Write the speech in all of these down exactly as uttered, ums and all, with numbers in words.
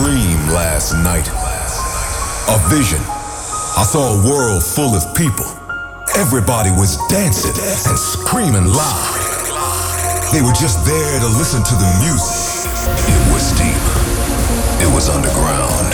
dream last night. A vision. I saw a world full of people. Everybody was dancing and screaming loud. They were just there to listen to the music. It was deep. It was underground.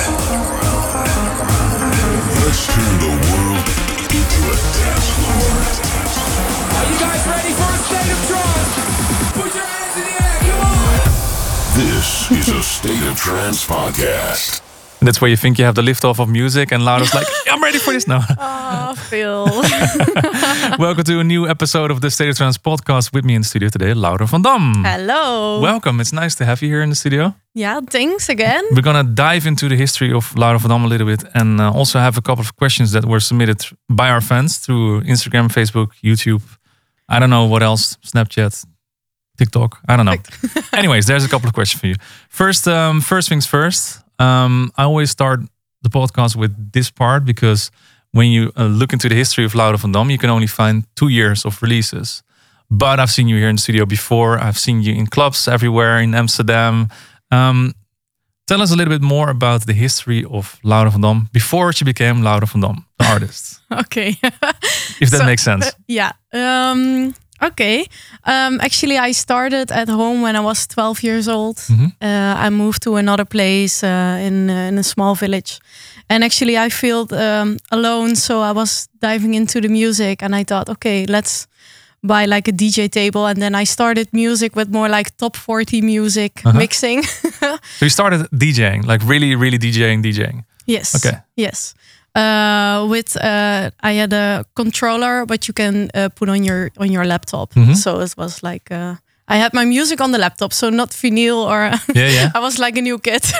Let's turn the world into a dance floor. Are you guys ready for a state of trance? Put your hands in the air, come on! This is a State of Trance podcast. That's where you think you have the lift off of music, and Laura's like, I'm ready for this now. Oh, Phil. Welcome to a new episode of the State of Trance podcast. With me in the studio today, Laura van Dam. Hello. Welcome. It's nice to have you here in the studio. Yeah, thanks again. We're going to dive into the history of Laura van Dam a little bit, and uh, also have a couple of questions that were submitted by our fans through Instagram, Facebook, YouTube. I don't know what else, Snapchat, TikTok. I don't know. Anyways, there's a couple of questions for you. First, um, first things first. Um, I always start the podcast with this part because when you uh, look into the history of Laura van Dam, you can only find two years of releases. But I've seen you here in the studio before. I've seen you in clubs everywhere in Amsterdam. Um, tell us a little bit more about the history of Laura van Dam before she became Laura van Dam, the artist. Okay. If that So, makes sense. uh, yeah. Um, okay. Um, actually, I started at home when I was twelve years old. Mm-hmm. Uh, I moved to another place uh, in, uh, in a small village. And actually, I felt um, alone. So I was diving into the music and I thought, okay, let's buy like a D J table. And then I started music with more like top forty music Uh-huh. mixing. So you started DJing, like really, really DJing, DJing. Yes. Okay. Yes. Uh, with uh, I had a controller, but you can uh, put on your on your laptop. Mhm. So it was like uh, I had my music on the laptop, so not vinyl or. Yeah, yeah. I was like a new kid.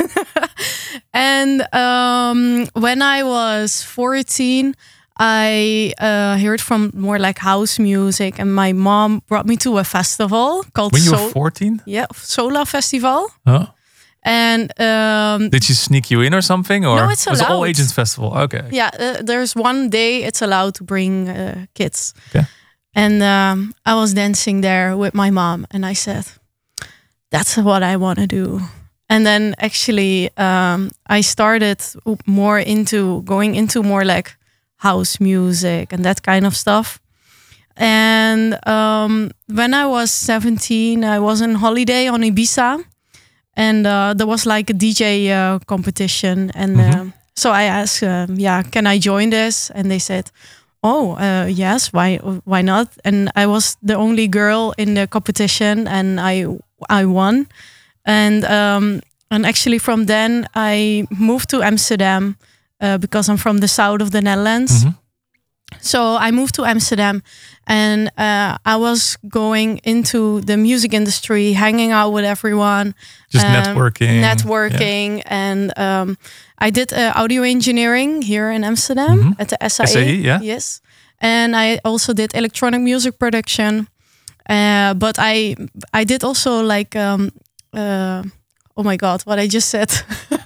And um, when I was fourteen, I uh, heard from more like house music, and my mom brought me to a festival called When you Sol- were fourteen? yeah Sola Festival, Huh? and um, Did she sneak you in or something? Or No, it's it was an all allowed. agents festival. Okay. yeah, uh, there's one day it's allowed to bring uh, kids. Okay. And um, I was dancing there with my mom, and I said, "That's what I want to do." And then actually, um, I started more into going into more like house music and that kind of stuff. And um, when I was seventeen, I was on holiday on Ibiza, and uh, there was like a D J uh, competition, and Mhm. um, so I asked, um, "Yeah, can I join this?" And they said, "Oh, uh, yes. Why? Why not?" And I was the only girl in the competition, and I I won. And um, and actually, from then I moved to Amsterdam uh, because I'm from the south of the Netherlands. Mhm. So I moved to Amsterdam, and uh, I was going into the music industry, hanging out with everyone, Just um, networking. networking, and um, I did uh, audio engineering here in Amsterdam Mhm. at the S I E. S I E, yeah. Yes, and I also did electronic music production. Uh, but I I did also like um, uh, oh my god, what I just said.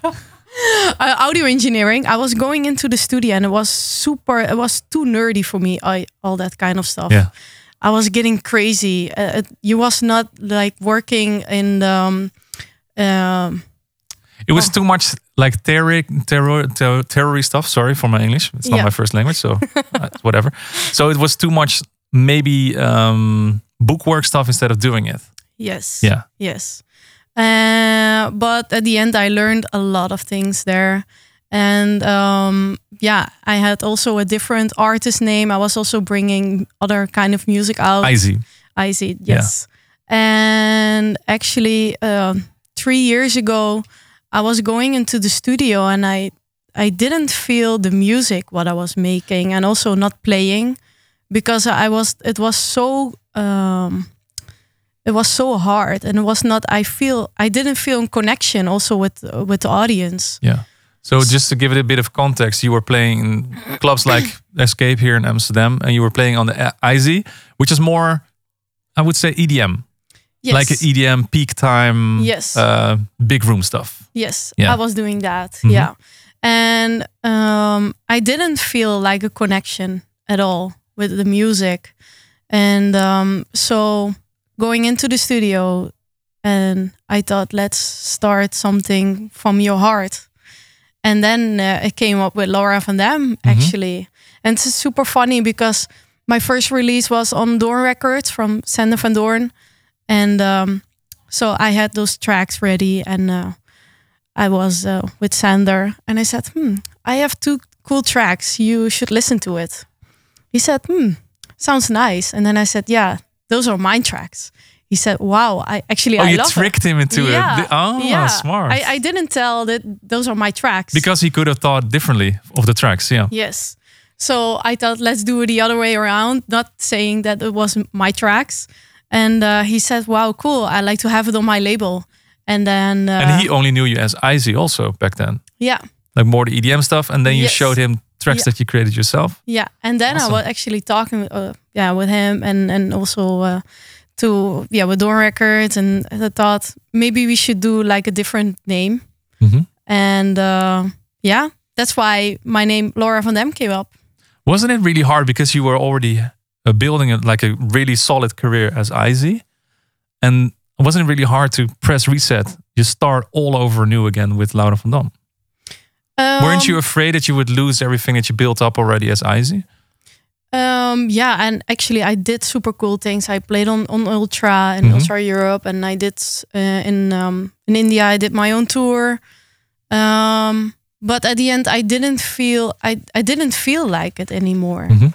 Uh, audio engineering. I was going into the studio, and it was super. It was too nerdy for me. I, all that kind of stuff. Yeah. I was getting crazy. Uh, it, you was not like working in the. Um, um, It was Oh. too much like terror, terror, terror, terror stuff. Sorry for my English. It's not Yeah. my first language, so uh, whatever. So it was too much, maybe um, bookwork stuff instead of doing it. yes. Yeah. Yes. Uh, but at the end, I learned a lot of things there. And um, yeah, I had also a different artist name. I was also bringing other kind of music out. Easy. I see. Yes. And actually, uh, three years ago, I was going into the studio, and I I didn't feel the music what I was making, and also not playing, because I was it was so um, it was so hard, and it was not. I feel I didn't feel a connection also with with the audience. Yeah. So just to give it a bit of context, you were playing in clubs like Escape here in Amsterdam, and you were playing on the I Z, which is more, I would say, E D M. Yes. Like an E D M peak time, Yes. uh, big room stuff. Yes, Yeah. I was doing that. Mhm. Yeah. And um, I didn't feel like a connection at all with the music. And um, so going into the studio, and I thought, let's start something from your heart. And then uh, it came up with Laura Van Dam, actually. And it's super funny because my first release was on Doorn Records from Sander van Doorn. And um, so I had those tracks ready, and uh, I was uh, with Sander. And I said, hmm, I have two cool tracks. You should listen to it. He said, hmm, sounds nice. And then I said, yeah, those are my tracks. He said, wow, I actually, Oh, I you love tricked it. him into Yeah, it. Oh, yeah. smart. I, I didn't tell that those are my tracks. Because he could have thought differently of the tracks, yeah. Yes. So I thought, let's do it the other way around, not saying that it was my tracks. And uh, he said, wow, cool. I like to have it on my label. And then... Uh, And he only knew you as Izzy also back then. Yeah. Like more the E D M stuff. And then you Yes. showed him tracks Yeah. that you created yourself. Yeah. And then Awesome. I was actually talking uh, yeah, with him and, and also uh, to, yeah, with Doorn Records. And I thought maybe we should do like a different name. Mhm. And uh, yeah, that's why my name Laura Van Dam came up. Wasn't it really hard because you were already uh, building a, like a really solid career as Izzy? And wasn't it really hard to press reset, just start all over new again with Laura Van Dam? Um, Weren't you afraid that you would lose everything that you built up already as Izzy? Um, yeah, and actually I did super cool things. I played on, on Ultra and Mhm. Ultra Europe, and I did uh, in um, in India. I did my own tour, um, but at the end I didn't feel I I didn't feel like it anymore. Mhm.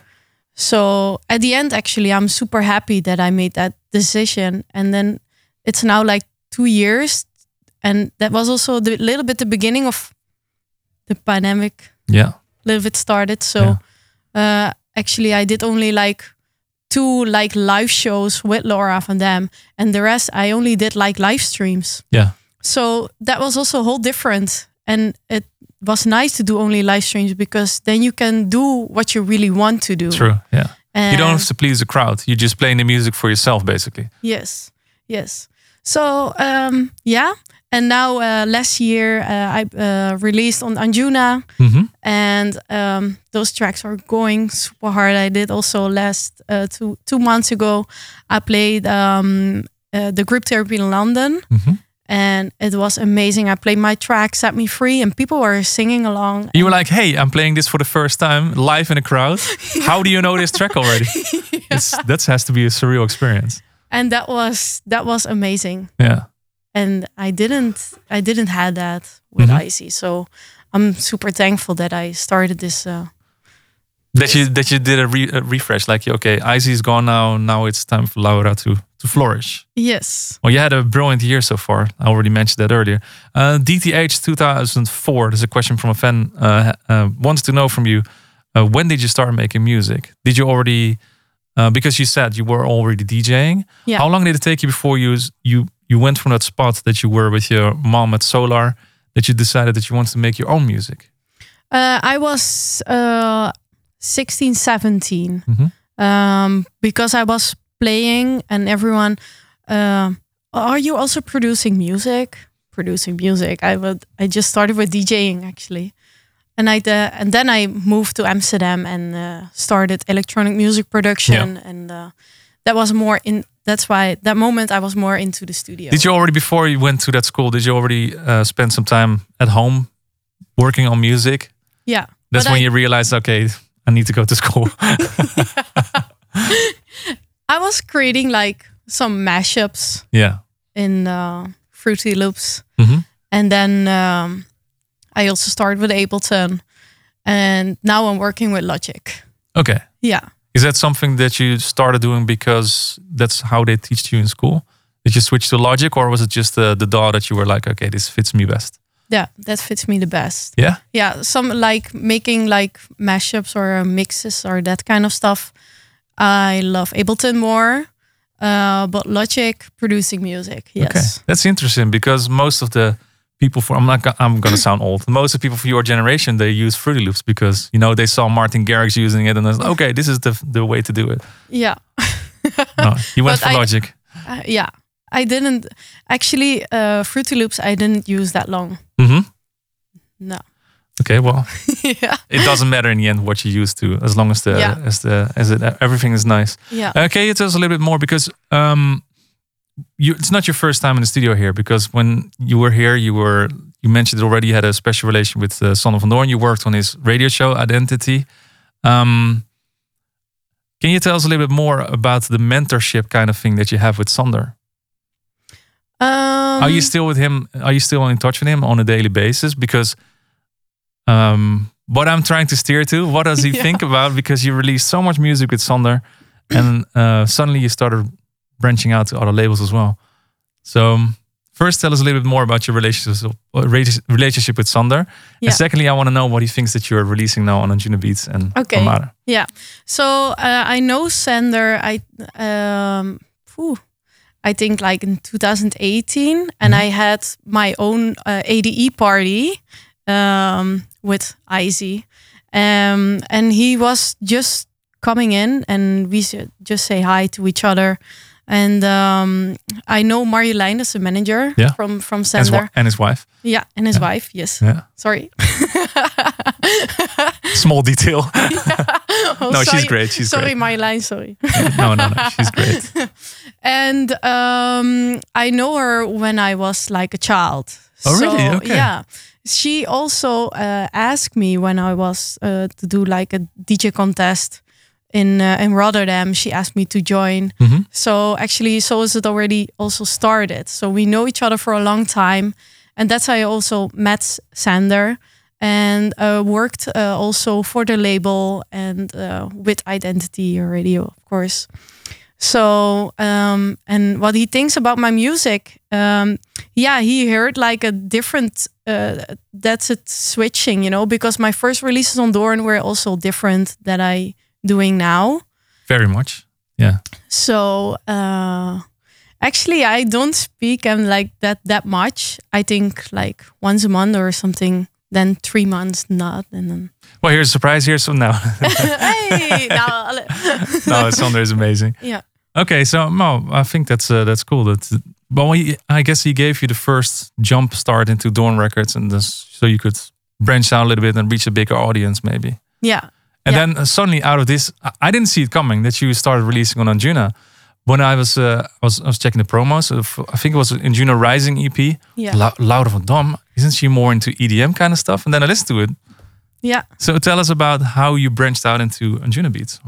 So at the end, actually, I'm super happy that I made that decision. And then it's now like two years, and that was also the little bit the beginning of the pandemic. Yeah. Little bit started. So uh, actually, I did only like two like live shows with Laura Van Dam, and the rest I only did like live streams. Yeah. So that was also whole different, and it was nice to do only live streams because then you can do what you really want to do. True. Yeah. And You don't have to please the crowd. You're just playing the music for yourself, basically. Yes, yes. So um, yeah, and now uh, last year uh, I uh, released on Anjuna, Mm-hmm. and um, those tracks are going super hard. I did also last uh, two two months ago. I played um, uh, the Group Therapy in London, Mm-hmm. and it was amazing. I played my track, Set Me Free, and people were singing along. You were like, hey, I'm playing this for the first time live in a crowd. How do you know this track already? It's, that has to be a surreal experience. And that was that was amazing. Yeah. And I didn't I didn't had that with Mhm. Izzy, so I'm super thankful that I started this. Uh, That you that you did a, re, a refresh, like okay, Izzy's gone now. Now it's time for Laura to to flourish. yes, Well, you had a brilliant year so far. I already mentioned that earlier. Uh, D T H two thousand four. There's a question from a fan. Uh, uh, wants to know from you, uh, when did you start making music? Did you already? Uh, because you said you were already DJing. Yeah. How long did it take you before you you you went from that spot that you were with your mom at Solar, that you decided that you wanted to make your own music? uh, I was uh, sixteen, seventeen, Mhm. um, because I was playing, and everyone, uh, are you also producing music? Producing music. I would. I just started with DJing actually. And I uh, and then I moved to Amsterdam and uh, started electronic music production, Yeah. and uh, that was more in. That's why that moment I was more into the studio. Did you already, before you went to that school, did you already uh, spend some time at home working on music? Yeah, That's but when I, you realized, okay, I need to go to school. I was creating like some mashups Yeah. in uh, Fruity Loops, hmm and then um, I also started with Ableton, and now I'm working with Logic. Okay. Yeah. Is that something that you started doing because that's how they teach you in school? Did you switch to Logic, or was it just the, the D A W that you were like, okay, this fits me best? Yeah, that fits me the best. Yeah? Yeah, some like making like mashups or mixes or that kind of stuff. I love Ableton more, uh, but Logic producing music. Yes. Okay. That's interesting because most of the people for I'm not go- I'm gonna sound old. Most of the people for your generation, they use Fruity Loops because you know they saw Martin Garrix using it and they're like, okay, this is the the way to do it. Yeah. No, you went But for I- Logic. Uh, yeah. I didn't actually uh, Fruity Loops. I didn't use that long. hmm No. Okay, well, yeah. it doesn't matter in the end what you use to, as long as the Yeah. as the as it everything is nice. Yeah. Okay, you tell us a little bit more because um, you, it's not your first time in the studio here, because when you were here, you were you mentioned it already. You had a special relation with uh, Sander van Doorn. You worked on his radio show Identity. Um, can you tell us a little bit more about the mentorship kind of thing that you have with Sander? Um, Are you still with him? Are you still in touch with him on a daily basis? Because um, what I'm trying to steer to, what does he Yeah. think about? Because you released so much music with Sander, and uh, suddenly you started branching out to other labels as well. So um, first, tell us a little bit more about your relationship relationship with Sander. Yeah. And secondly, I want to know what he thinks that you're releasing now on Anjuna Beats and Okay. Armada. Yeah. So uh, I know Sander. I um, phew, I think like in two thousand eighteen, and I had my own uh, A D E party um, with Izzy, um, and he was just coming in, and we should just say hi to each other. And um, I know Marjolein as a manager Yeah. from from And his, Sander. wi- and his wife. Yeah, and his wife. Yes. Yeah. Sorry. Small detail. Oh, No, she's sorry. great, she's sorry, great. Marjolein. Sorry. no, no, no. She's great. And um, I know her when I was like a child. Oh, really? So, Okay. Yeah. She also uh, asked me when I was uh, to do like a D J contest in uh, in Rotterdam. She asked me to join. Mhm. So actually, so is it already also started. So we know each other for a long time, and that's how I also met Sander and uh, worked uh, also for the label and uh, with Identity Radio, of course. So, um, and what he thinks about my music, um, yeah, he heard like a different, uh, that's it switching, you know, because my first releases on Doorn were also different that I doing now. Very much. Yeah. So, uh, actually I don't speak um, like that, that much. I think like once a month or something, then three months not. And then, Well, here's a surprise. Here's some now. hey, now, No, Sander is amazing. yeah. Okay, so Mo, I think that's uh, that's cool. That, but he, I guess he gave you the first jump start into Doorn Records, and this, so you could branch out a little bit and reach a bigger audience, maybe. Yeah. And Yeah. then uh, suddenly, out of this, I- I didn't see it coming that you started releasing on Anjuna. When I was uh, I was I was checking the promos, of, I think it was Anjuna Rising E P. Yeah. Lou- Louder van Dam, isn't she more into E D M kind of stuff? And then I listened to it. Yeah. So tell us about how you branched out into Anjuna Beats,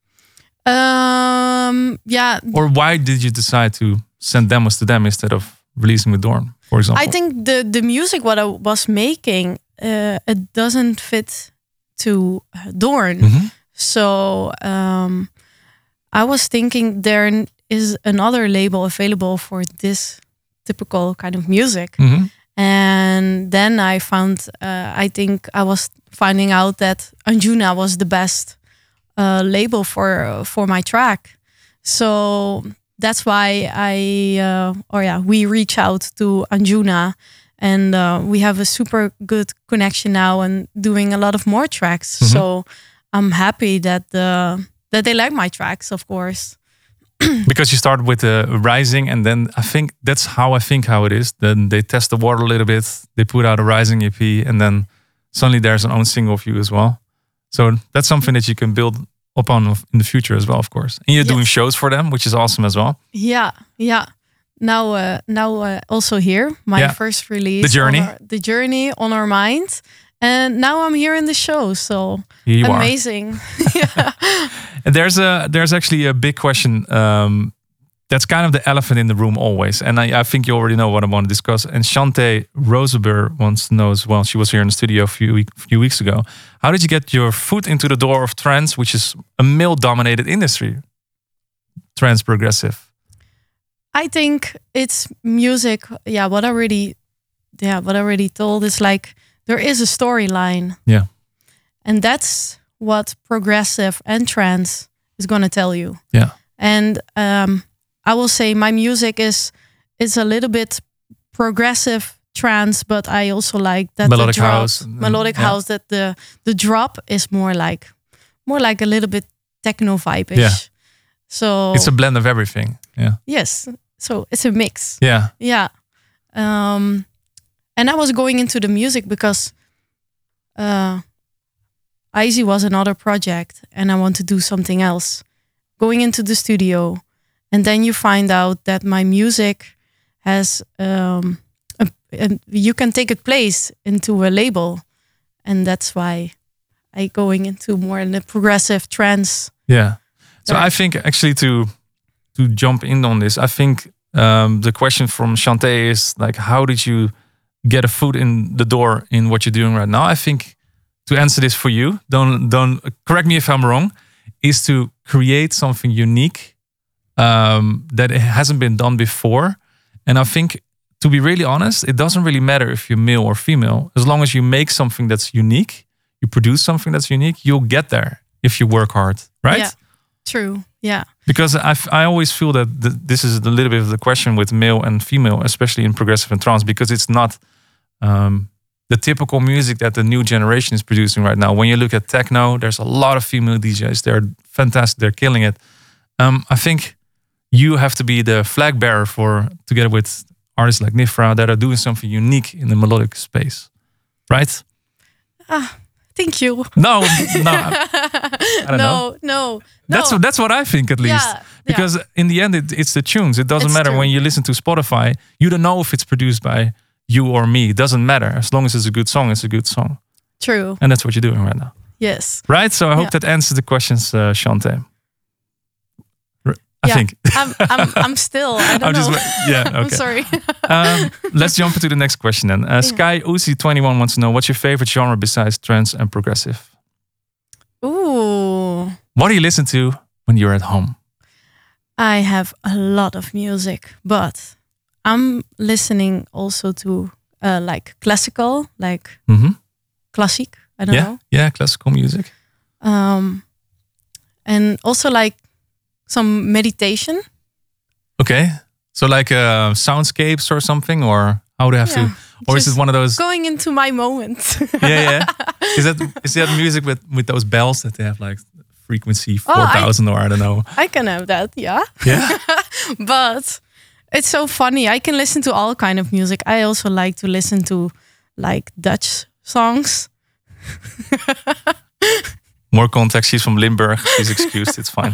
Um. Yeah. or why did you decide to send demos to them instead of releasing with Doorn, for example? I think the the music what I was making, uh, it doesn't fit to uh, Doorn. Mhm. So um, I was thinking there is another label available for this typical kind of music. Mhm. And then I found, uh, I think I was finding out that Anjuna was the best uh, label for for my track. So that's why I, uh, or yeah, we reach out to Anjuna, and uh, we have a super good connection now and doing a lot of more tracks. Mhm. So I'm happy that the that they like my tracks, of course. Because you started with the Rising, and then I think that's how I think how it is. Then they test the water a little bit. They put out a Rising E P, and then suddenly there's an own single of you as well. So that's something that you can build upon in the future as well, of course. And you're doing Yes. shows for them, which is awesome as well. Yeah, yeah. Now, uh, now uh, also here, my Yeah. first release, The Journey. on our- the journey on our mind, and now I'm here in the show. So Here you are. amazing. And there's a there's actually a big question um, that's kind of the elephant in the room always, and I, I think you already know what I want to discuss. And Shante Roseber wants to know as well. She was here in the studio a few week, few weeks ago. How did you get your foot into the door of trance, which is a male-dominated industry? Trance progressive. I think it's music. Yeah, what I already, yeah, what I already told is like there is a storyline, Yeah. and that's what progressive and trance is going to tell you. Yeah. And um, I will say my music is it's a little bit progressive trance, but I also like that Melodic the drop, house and- melodic yeah. house. That the the drop is more like more like a little bit techno vibe-ish. Yeah. So It's a blend of everything. Yeah. yes, so it's a mix. Yeah. Yeah. Um, and I was going into the music because uh, Izzy was another project and I want to do something else. Going into the studio And then you find out that my music has, um, a, a, you can take its place into a label. And that's why I going into more in the progressive trance. Yeah. So Right. I think actually to to jump in on this, I think um, the question from Shantae is like, how did you get a foot in the door in what you're doing right now? I think to answer this for you, don't don't correct me if I'm wrong, is to create something unique um, that it hasn't been done before. And I think, to be really honest, it doesn't really matter if you're male or female. As long as you make something that's unique, you produce something that's unique, you'll get there if you work hard, right? Yeah, true. Yeah. Because I, f- I always feel that th- this is a little bit of the question with male and female, especially in progressive and trance, because it's not um, the typical music that the new generation is producing right now. When you look at techno, there's a lot of female D Js. They're fantastic. They're killing it. Um, I think you have to be the flag bearer for, together with artists like Nifra, that are doing something unique in the melodic space, right? Ah, thank you. No, no, I, I don't know. No, no, That's no. what that's what I think at least. Yeah, Because in the end, it, it's the tunes. It doesn't It's matter true. when you listen to Spotify. You don't know if it's produced by you or me. It doesn't matter. As long as it's a good song, it's a good song. True. And that's what you're doing right now. Yes. Right? So I hope Yeah. that answers the questions, uh, Shantae. R- I Yeah. think. I'm, I'm, I'm still. I don't I'm know. just wa- yeah, okay. I'm sorry. um, let's jump into the next question then. Uh, Sky Uzi twenty-one wants to know, what's your favorite genre besides trance and progressive? Ooh. What do you listen to when you're at home? I have a lot of music, but I'm listening also to uh, like classical, like Mm-hmm. classic. I don't Yeah, know. yeah, classical music. Um, and also like some meditation. Okay. So like uh, soundscapes or something, or how do you have Yeah, to, or is it just one of those? Going into my moment. Yeah, yeah. Is that is that music with with those bells that they have like frequency Oh, I- four thousand or I don't know? I can have that, yeah. Yeah. But it's so funny. I can listen to all kind of music. I also like to listen to like Dutch songs. More context. She's from Limburg. She's excused. It's fine.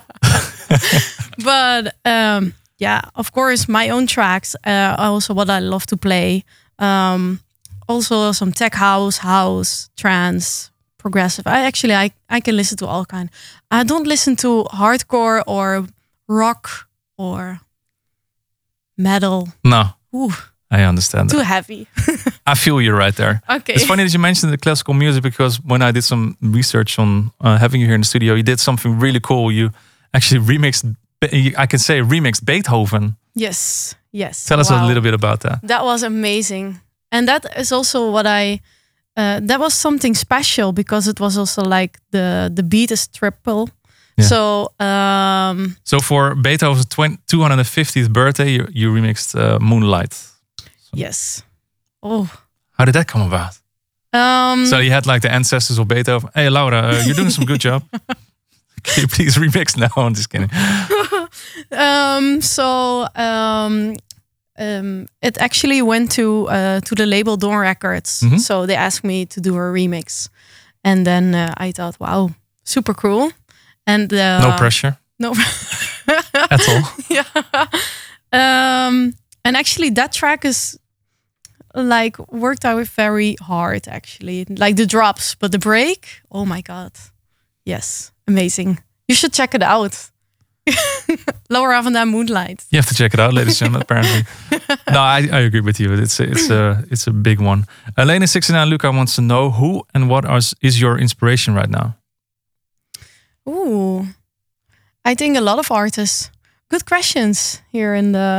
But um, yeah, of course, my own tracks. Uh, also, what I love to play. Um, also, some tech house, house, trance, progressive. I actually, I, I can listen to all kind. I don't listen to hardcore or rock or metal. No, Ooh, I understand too that. heavy. I feel you right there. Okay. It's funny that you mentioned the classical music, because when I did some research on uh, having you here in the studio, you did something really cool. You actually remixed, I can say remixed Beethoven. Yes, yes. Tell us a Wow. little bit about that. That was amazing. And that is also what I uh, that was something special, because it was also like the the beat is triple. Yeah. So um So for Beethoven's two hundred fiftieth birthday, you, you remixed uh, Moonlight. yes. Oh. How did that come about? Um So you had like the ancestors of Beethoven. Hey Laura, uh, you're doing some good job. Can you please remix now? I'm just kidding. um so um um it actually went to uh to the label Dawn Records. Mhm. So they asked me to do a remix. And then uh, I thought, wow, super cool. And uh, No pressure No at all. yeah. Um, and actually, that track is like worked out very hard. Actually, like the drops, but the break. Oh my god! Yes, amazing. You should check it out. Laura van der Moonlight. You have to check it out, ladies and gentlemen. Apparently, no, I, I agree with you. It's a, it's a it's a big one. Elena sixty-nine Luca wants to know who and what is, is your inspiration right now. Ooh, I think a lot of artists. Good questions here in the.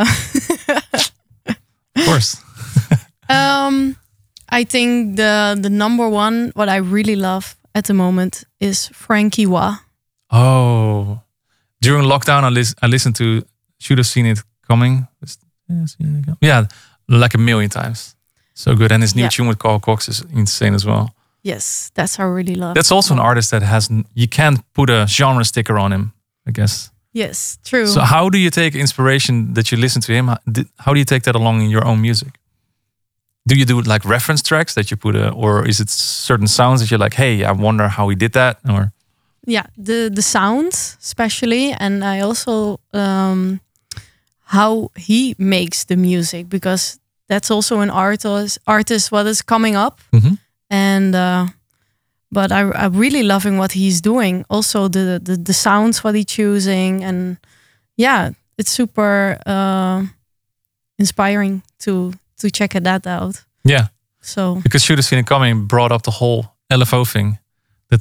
Of course. Um, I think the the number one, what I really love at the moment, is Frankie Wah. Oh, during lockdown, I, lis- I listened to Should Have Seen It Coming. Yeah, like a million times. So good. And his new Yeah. tune with Carl Cox is insane as well. Yes, that's how I really love. That's also an artist that has, n- you can't put a genre sticker on him, I guess. Yes, true. So how do you take inspiration that you listen to him? How di- how do you take that along in your own music? Do you do like reference tracks that you put, a, or is it certain sounds that you're like, hey, I wonder how he did that? Or yeah, the the sound especially, and I also um, how he makes the music, because that's also an artist artist what is coming up, Mhm. and uh, but I I'm really loving what he's doing. Also the the the sounds what he's choosing, and yeah, it's super uh, inspiring to to check that out. Yeah, So because Should Have Seen It Coming brought up the whole L F O thing. That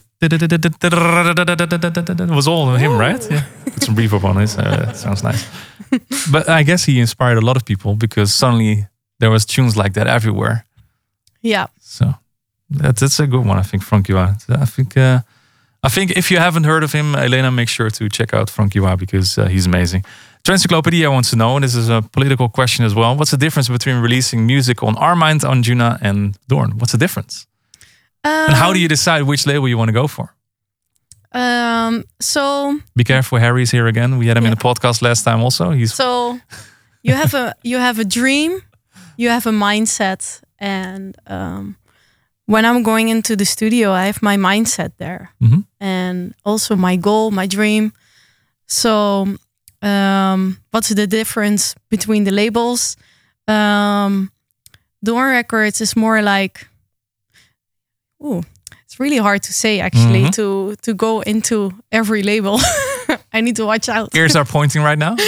was all him, right? Yeah, put some reverb on it. Uh, it sounds nice. But I guess he inspired a lot of people, because suddenly there was tunes like that everywhere. yeah, So that's that's a good one, I think. Frankie Wa. I think uh, I think if you haven't heard of him, Elena, make sure to check out Frankie Wa, because uh, he's amazing. Transcyclopedia wants to know, and this is a political question as well. What's the difference between releasing music on Armind, Anjuna, and Doorn? What's the difference? um, And how do you decide which label you want to go for? um, so Be careful, Harry's here again. We had him in Yeah. the podcast last time also. He's So you have a you have a dream, you have a mindset, and um, when I'm going into the studio, I have my mindset there, Mhm. and also my goal, my dream. So um, what's the difference between the labels? Um, Dawn Records is more like, ooh, it's really hard to say actually, Mhm. to to go into every label. I need to watch out. ears are pointing right now.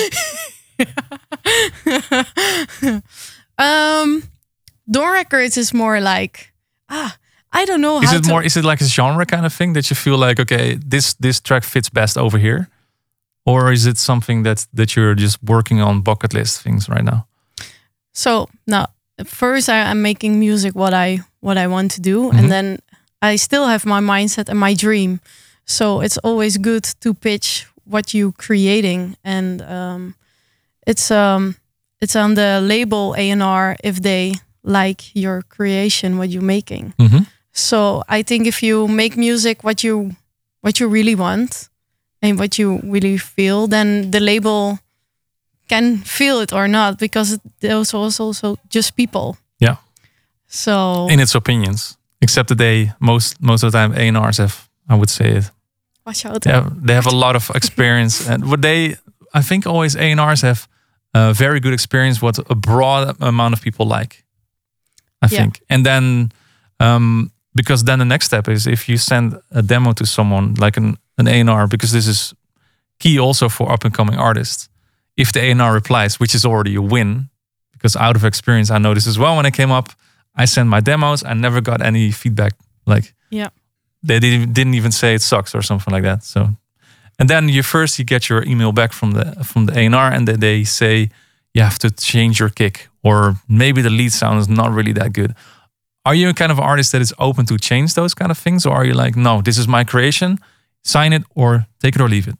um, Dawn Records is more like, ah, I don't know Is how it to. more? Is it like a genre kind of thing that you feel like, okay, this this track fits best over here, or is it something that that you're just working on bucket list things right now? So now, first I, I'm making music what I what I want to do, Mhm. and then I still have my mindset and my dream. So it's always good to pitch what you creating, and um, it's um it's on the label A and R if they like your creation, what you're making. Mm-hmm. So I think if you make music what you what you really want and what you really feel, then the label can feel it or not, because those are also just people. Yeah. So In its opinions, except that they most most of the time A and Rs have, I would say it. watch out. They have, they have a lot of experience, and what they, I think, always A and Rs have a very good experience. What a broad amount of people like, I Yeah. think, and then um, because then the next step is if you send a demo to someone like an an A and R, because this is key also for up and coming artists. If the A and R replies, which is already a win, because out of experience I know this as well. When I came up, I sent my demos. I never got any feedback. Like Yeah. they didn't didn't even say it sucks or something like that. So, and then you first you get your email back from the from the A and R, and then they say you have to change your kick, or maybe the lead sound is not really that good. Are you a kind of artist that is open to change those kind of things, or are you like, no, this is my creation, sign it or take it or leave it?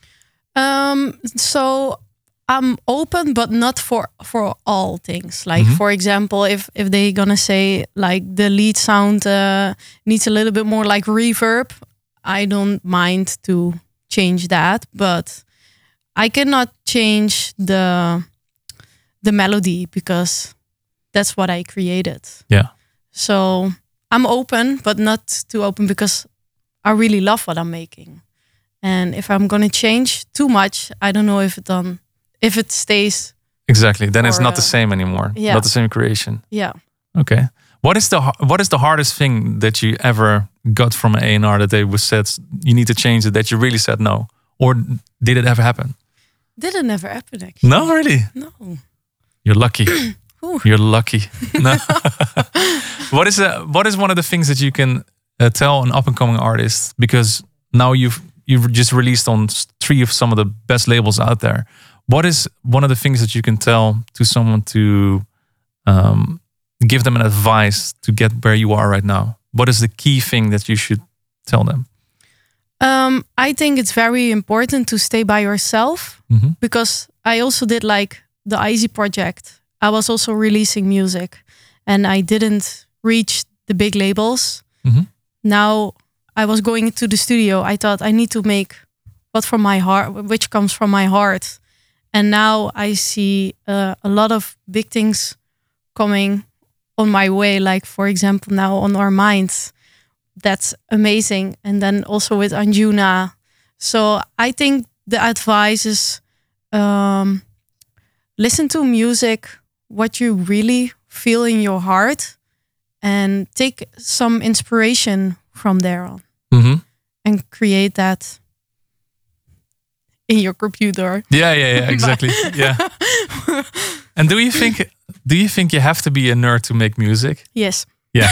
Um. So I'm open, but not for for all things. Like Mhm. for example, if if they gonna say like the lead sound uh, needs a little bit more like reverb, I don't mind to change that, but I cannot change the the melody because that's what I created. Yeah. So I'm open, but not too open because I really love what I'm making. And if I'm gonna change too much, I don't know if it done if it stays. Exactly. Then it's Or, not the uh, same anymore. yeah. Not the same creation. Yeah. Okay. What is the har- what is the hardest thing that you ever got from an A and R that they was said you need to change it, that you really said no, or did it ever happen? Did it never happen actually? No, really. No. You're lucky. Oeh. You're lucky. No. What is uh, what is one of the things that you can uh, tell an up and coming artist, because now you've you've just released on s- three of some of the best labels out there. What is one of the things that you can tell to someone to um, give them an advice to get where you are right now? What is the key thing that you should tell them? Um, I think it's very important to stay by yourself Mhm. because I also did like the Easy project. I was also releasing music and I didn't reach the big labels. Mhm. Now I was going to the studio. I thought I need to make what from my heart, which comes from my heart. And now I see uh, a lot of big things coming on my way. Like for example, now on Our Minds, that's amazing. And then also with Anjuna. So I think the advice is um, listen to music, what you really feel in your heart, and take some inspiration from there on. Mm-hmm. And create that in your computer. Yeah, yeah, yeah, exactly. Yeah. And do you think do you think you have to be a nerd to make music? Yes. Yeah.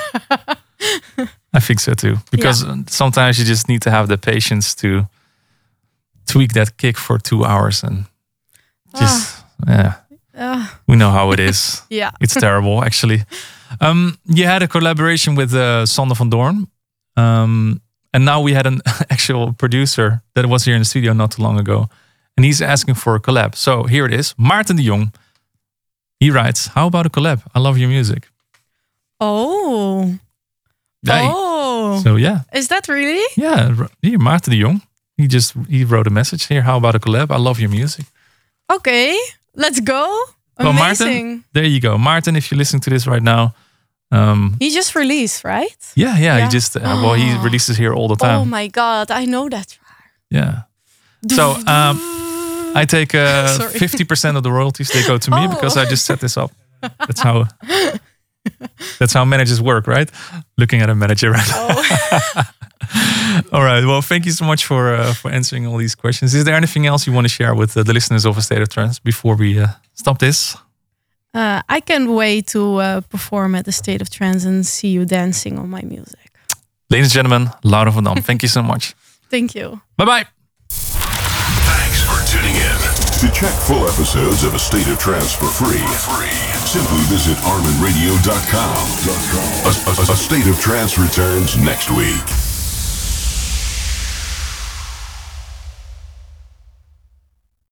I think so too. Because yeah. sometimes you just need to have the patience to tweak that kick for two hours and just uh, yeah. Uh, we know how it is. Yeah. It's terrible actually. Um, you had a collaboration with uh, Sander van Doorn. Um, and now we had an actual producer that was here in the studio not too long ago. And he's asking for a collab. So here it is. Maarten de Jong. He writes, how about a collab? I love your music. Oh. Hey. Oh. So yeah. Is that really? Yeah. Here, Maarten de Jong. He just he wrote a message here. How about a collab? I love your music. Okay. Let's go. Well, Amazing. Maarten, there you go. Maarten, if you're listening to this right now. Um, he just released, right? Yeah, yeah. yeah. He just, uh, well, he releases here all the time. Oh my God. I know that. Yeah. So um, I take uh, fifty percent of the royalties. They go to me oh. because I just set this up. That's how that's how managers work, right? Looking at a manager right now. Oh. All right. Well, thank you so much for uh, for answering all these questions. Is there anything else you want to share with uh, the listeners of A State of Trance before we uh, stop this? Uh, I can't wait to uh, perform at the State of Trance and see you dancing on my music. Ladies and gentlemen, Laura van Dam, thank you so much. Thank you. Bye-bye. Thanks for tuning in. To check full episodes of A State of Trance for free, free. simply visit armin radio dot com. A, a, a State of Trance returns next week.